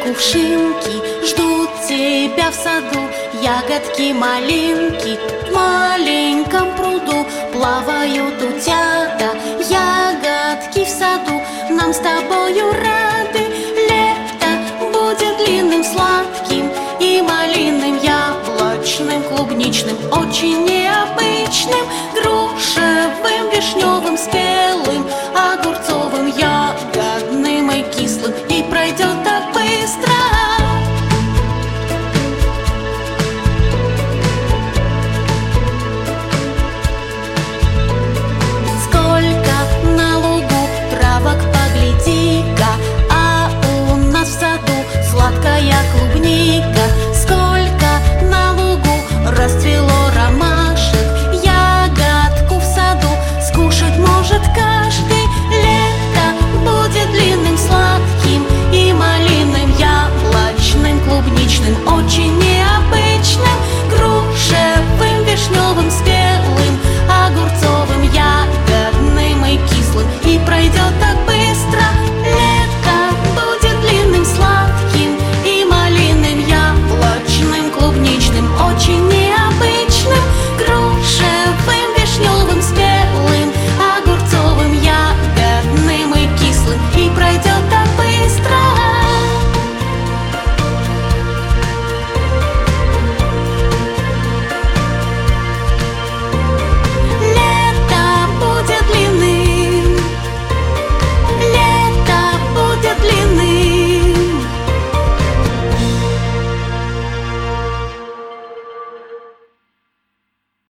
кувшинки ждут тебя в саду. Ягодки, малинки в маленьком пруду плавают утята. Ягодки в саду нам с тобою рады. Лето будет длинным, сладким и малинным, яблочным, клубничным, очень необычным.